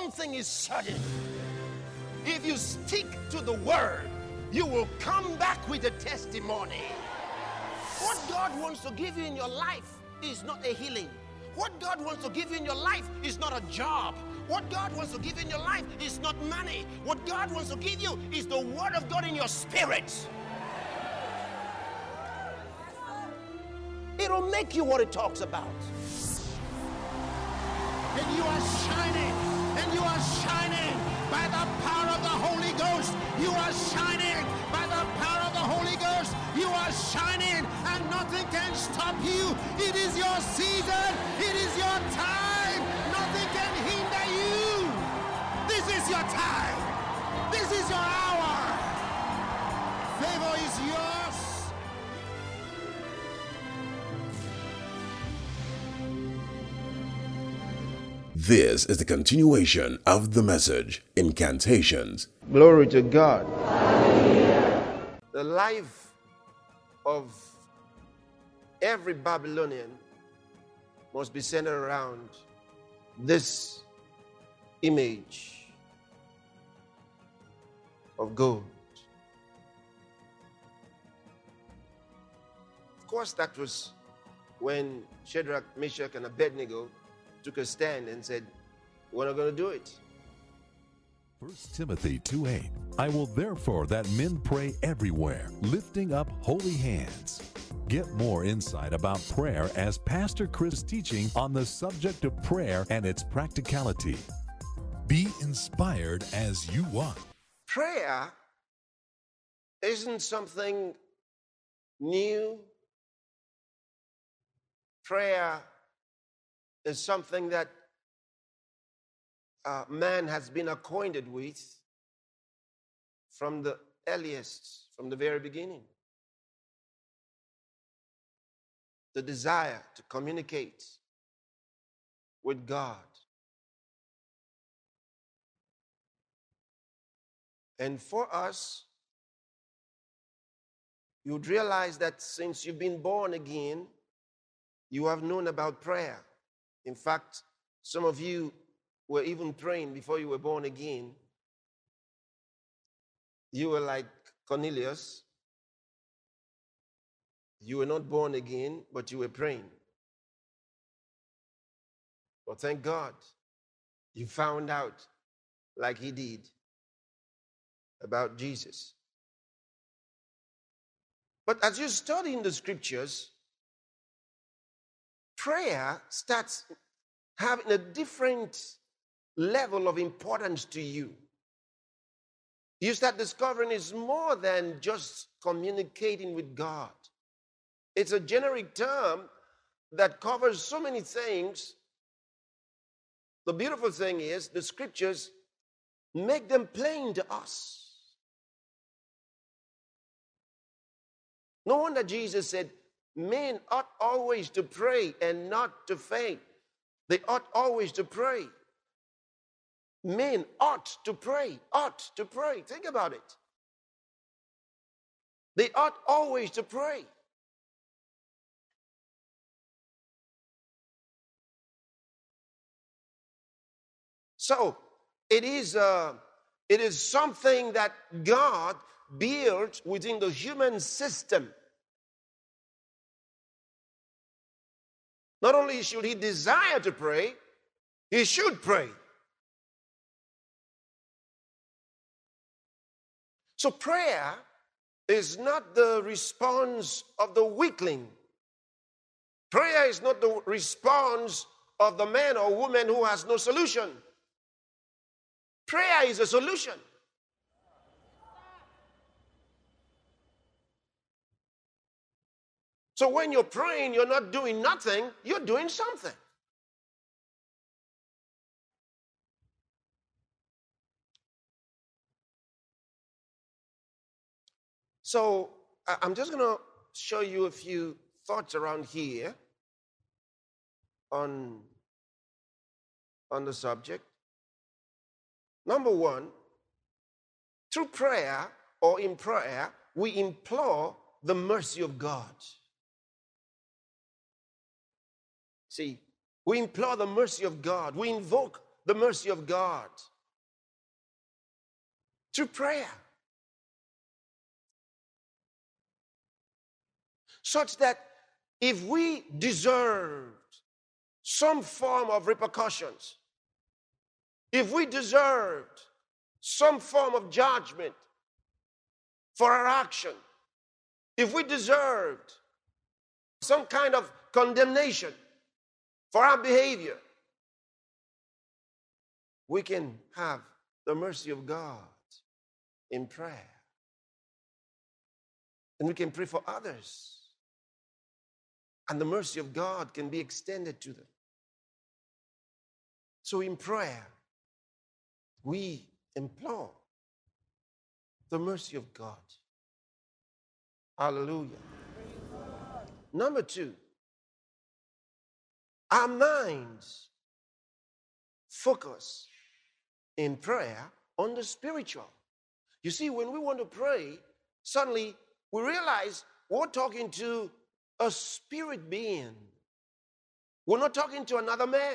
one thing is certain. If you stick to the word, you will come back with a testimony. What God wants to give you in your life is not a healing. What God wants to give you in your life is not a job. What God wants to give you in your life is not money. What God wants to give you is the word of God in your spirit. It'll make you what it talks about. And you are shining. And you are shining by the power of the Holy Ghost. You are shining by the power of the Holy Ghost. You are shining and nothing can stop you. It is your season. It is your time. Nothing can hinder you. This is your time. This is your hour. Favor is yours. This is the continuation of the message, Incantations. Glory to God. The life of every Babylonian must be centered around this image of gold. Of course, that was when Shadrach, Meshach, and Abednego took a stand and said, we're not going to do it. 1 Timothy 2:8. I will therefore that men pray everywhere, lifting up holy hands. Get more insight about prayer as Pastor Chris teaching on the subject of prayer and its practicality. Be inspired as you walk. Prayer isn't something new. Prayer is something that man has been acquainted with from the earliest, from the very beginning. The desire to communicate with God. And for us, you would realize that since you've been born again, you have known about prayer. In fact, some of you were even praying before you were born again. You were like Cornelius. You were not born again, but you were praying. Well, thank God you found out, like he did, about Jesus. But as you study in the scriptures, prayer starts having a different level of importance to you. You start discovering it's more than just communicating with God. It's a generic term that covers so many things. The beautiful thing is the scriptures make them plain to us. No wonder Jesus said, men ought always to pray and not to faint. They ought always to pray. Men ought to pray, ought to pray. Think about it. They ought always to pray. So it is something that God built within the human system. Not only should he desire to pray, he should pray. So prayer is not the response of the weakling. Prayer is not the response of the man or woman who has no solution. Prayer is a solution. So when you're praying, you're not doing nothing, you're doing something. So I'm just going to show you a few thoughts around here on the subject. Number one, through prayer or in prayer, we implore the mercy of God. See, we implore the mercy of God. We invoke the mercy of God through prayer. Such that if we deserved some form of repercussions, if we deserved some form of judgment for our action, if we deserved some kind of condemnation for our behavior, we can have the mercy of God in prayer. And we can pray for others. And the mercy of God can be extended to them. So in prayer, we implore the mercy of God. Hallelujah. Number 2, our minds focus in prayer on the spiritual. You see, when we want to pray, suddenly we realize we're talking to a spirit being. We're not talking to another man.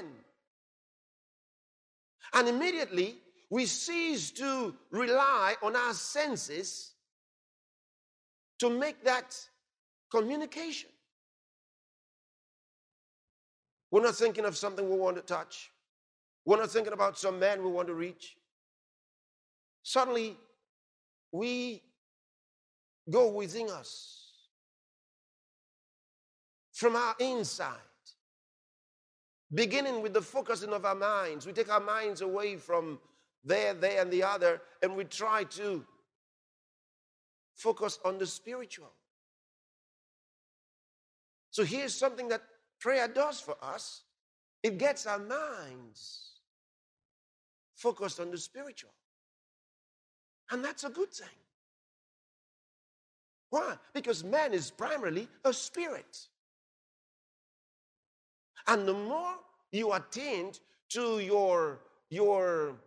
And immediately we cease to rely on our senses to make that communication. We're not thinking of something we want to touch. We're not thinking about some man we want to reach. Suddenly, we go within us from our inside, beginning with the focusing of our minds. We take our minds away from there, and the other, and we try to focus on the spiritual. So here's something that prayer does for us. It gets our minds focused on the spiritual. And that's a good thing. Why? Because man is primarily a spirit. And the more you attend to your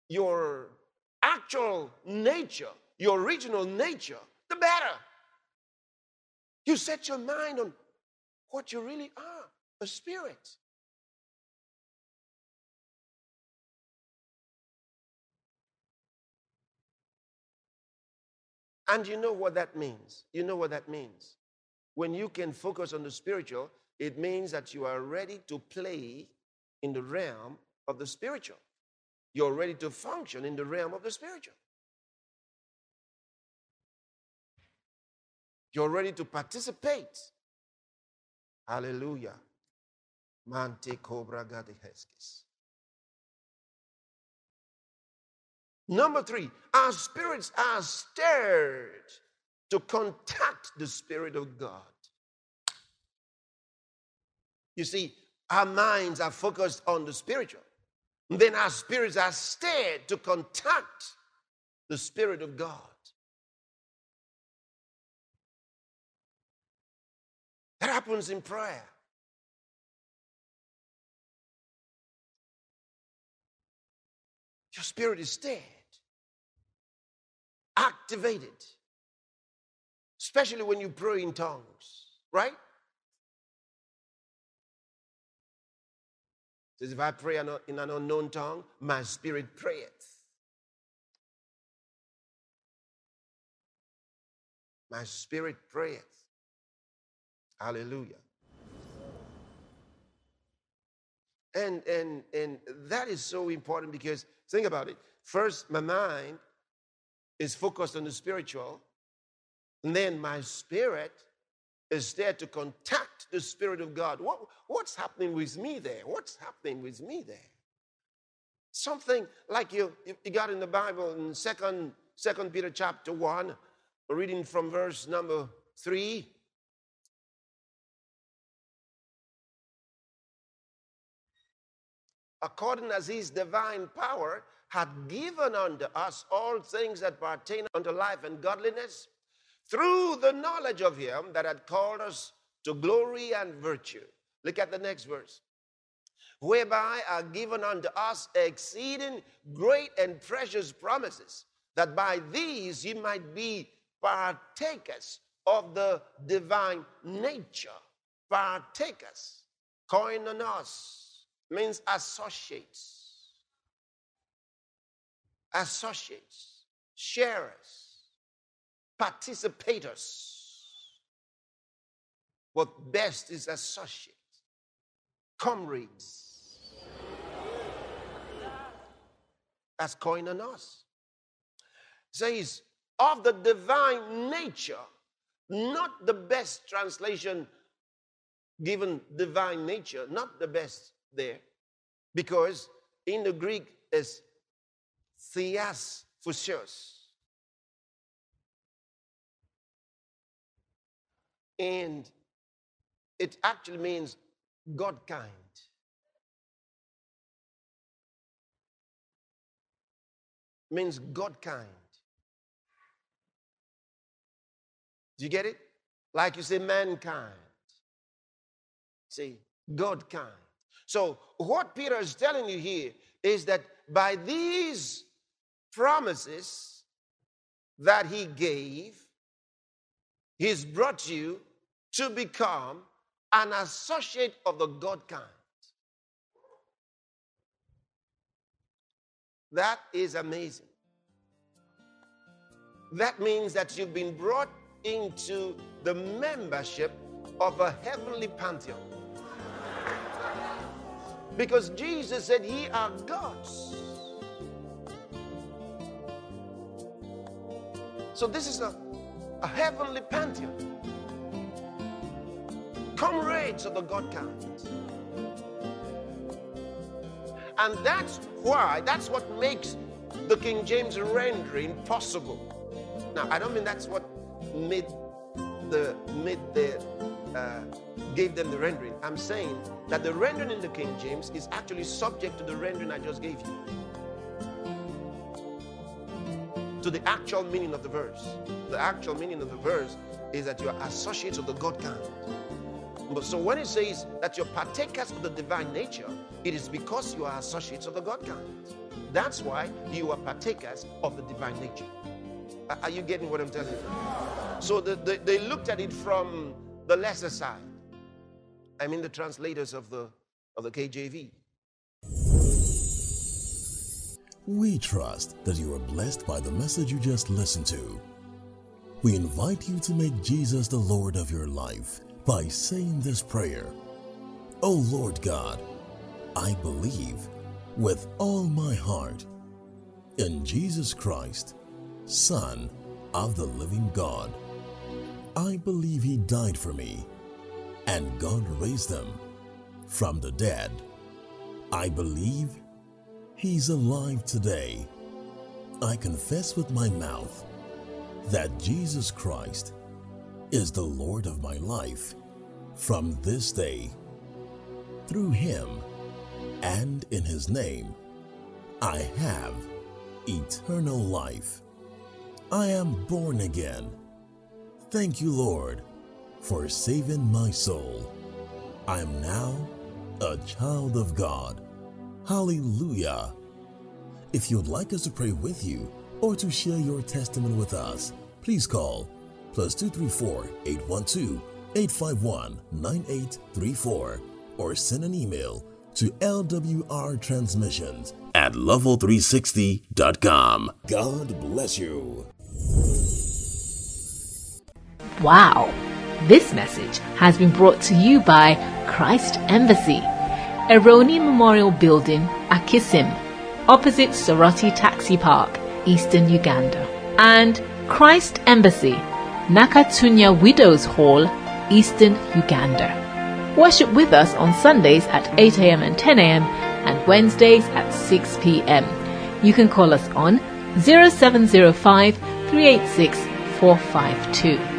actual nature, your original nature, the better. You set your mind on what you really are, a spirit. And you know what that means. You know what that means. When you can focus on the spiritual, it means that you are ready to play in the realm of the spiritual. You're ready to function in the realm of the spiritual. You're ready to participate. Hallelujah. Mante cobra gadiheskis. Number 3, our spirits are stirred to contact the Spirit of God. You see, our minds are focused on the spiritual. Then our spirits are stirred to contact the Spirit of God. That happens in prayer. Your spirit is stirred, activated, especially when you pray in tongues, right? It says, if I pray in an unknown tongue, my spirit prayeth. My spirit prayeth. Hallelujah. And that is so important because, think about it. First, my mind is focused on the spiritual. And then my spirit is there to contact the Spirit of God. What's happening with me there? What's happening with me there? Something like you got in the Bible in 2 Peter chapter 1, reading from verse number 3. According as his divine power hath given unto us all things that pertain unto life and godliness, through the knowledge of him that had called us to glory and virtue. Look at the next verse. Whereby are given unto us exceeding great and precious promises, that by these ye might be partakers of the divine nature. Partakers, koinonos, means associates. associates, sharers, participators. What best is associates, comrades. That's koinonos. Says, of the divine nature, not the best translation given divine nature, not the best there, because in the Greek is theas physios. And it actually means God kind. Means God kind. Do you get it? Like you say mankind. See, God kind. So what Peter is telling you here is that by these promises that he gave, he's brought you to become an associate of the God kind. That is amazing. That means that you've been brought into the membership of a heavenly pantheon. Because Jesus said, ye are gods. So this is a heavenly pantheon. Comrades of the God kind. And that's what makes the King James rendering possible. Now, I don't mean that's what gave them the rendering. I'm saying that the rendering in the King James is actually subject to the rendering I just gave you, to the actual meaning of the verse. The actual meaning of the verse is that you are associates of the God kind. So when it says that you're partakers of the divine nature, it is because you are associates of the God kind. That's why you are partakers of the divine nature. Are you getting what I'm telling you? So they looked at it from the lesser side. I mean the translators of the KJV. We trust that you are blessed by the message you just listened to. We invite you to make Jesus the Lord of your life by saying this prayer. O Lord God, I believe with all my heart in Jesus Christ, Son of the living God. I believe he died for me and God raised him from the dead. I believe he's alive today. I confess with my mouth that Jesus Christ is the Lord of my life from this day. Through him and in his name, I have eternal life. I am born again. Thank you, Lord, for saving my soul. I am now a child of God. Hallelujah. If you'd like us to pray with you or to share your testimony with us, please call +234 812 851 9834 or send an email to lwrtransmissions@level360.com. God bless you. Wow! This message has been brought to you by Christ Embassy, Eroni Memorial Building, Akisim, opposite Soroti Taxi Park, Eastern Uganda, and Christ Embassy, Nakatunya Widows Hall, Eastern Uganda. Worship with us on Sundays at 8 a.m. and 10 a.m. and Wednesdays at 6 p.m. You can call us on 0705 386 452.